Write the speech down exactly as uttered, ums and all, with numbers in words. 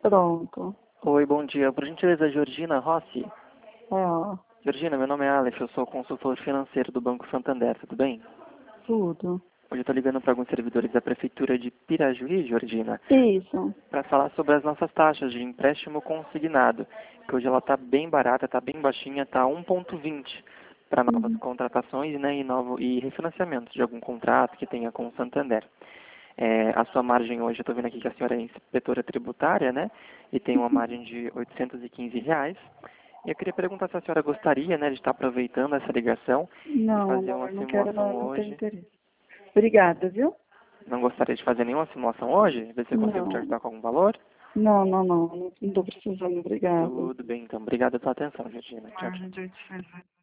Pronto. Oi, bom dia. Por gentileza, Georgina Rossi. É, ó, Georgina, meu nome é Alex, eu sou consultor financeiro do Banco Santander, tudo bem? tudo. Hoje eu estou ligando para alguns servidores da Prefeitura de Pirajuí, Georgina, Isso. para falar sobre as nossas taxas de empréstimo consignado, que hoje ela está bem barata, está bem baixinha, está um vírgula vinte para novas Uhum. contratações, né, e, novo, e refinanciamentos de algum contrato que tenha com o Santander. É, a sua margem hoje, eu estou vendo aqui que a senhora é inspetora tributária, né, e tem uma margem de oitocentos e quinze reais. E eu queria perguntar se a senhora gostaria, né, de estar aproveitando essa ligação e Não, fazer não, uma eu não quero, simulação não, não tenho hoje. interesse. Obrigada, viu? Não gostaria de fazer nenhuma simulação hoje? Ver se eu consigo te Não, ajudar com algum valor? não, não, não, não estou precisando, obrigada. Tudo bem, então. Obrigado pela atenção, Georgina. Tchau, Ah, tchau. gente,